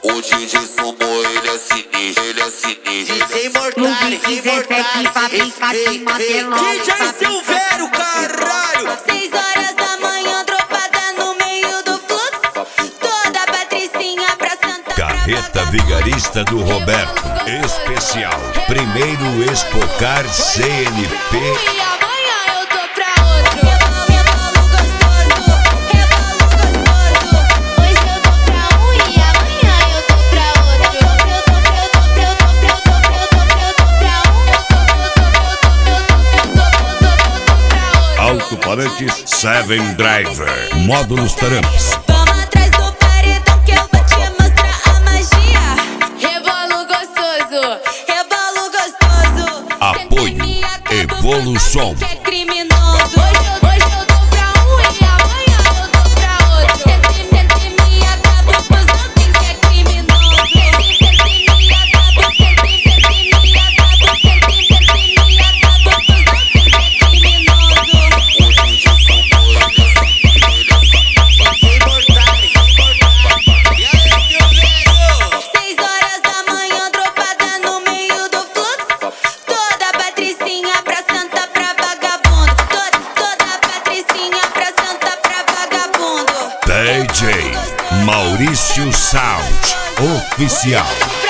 O DJ sumou, ele é sinistro, ele é sinistro. DJ Mortari, DJ Silvério, caralho. 6 horas da manhã, dropada no meio do fluxo. Toda patricinha pra sentar. Carreta Vigarista do Roberto, especial. Primeiro Expocar CNP. E amanhã eu tô pra outro. Rebalo gostoso, rebalo gostoso. Hoje eu tô pra um e amanhã eu tô pra outro. Eu tô pra outro. Alto-falantes Seven Driver. Módulos Taramps. Vamos atrás do paredão que eu vou te mostrar a magia. Rebalo gostoso, rebalo gostoso. Apoio Evolução. Que é criminoso. Hoje eu tô pra um e amanhã eu tô pra outro. Sente me acaba, pois não tem que é criminoso. Sente me acaba, sente me acaba, sente me acaba, pois não tem que é criminoso. DJ Mortari. E aí, Silvério? 6 horas da manhã, dropada no meio do fluxo. Toda patricinha pra sentar pra vagabundo. Toda patricinha pra sentar pra vagabundo. DJ Maurício Sound Oficial.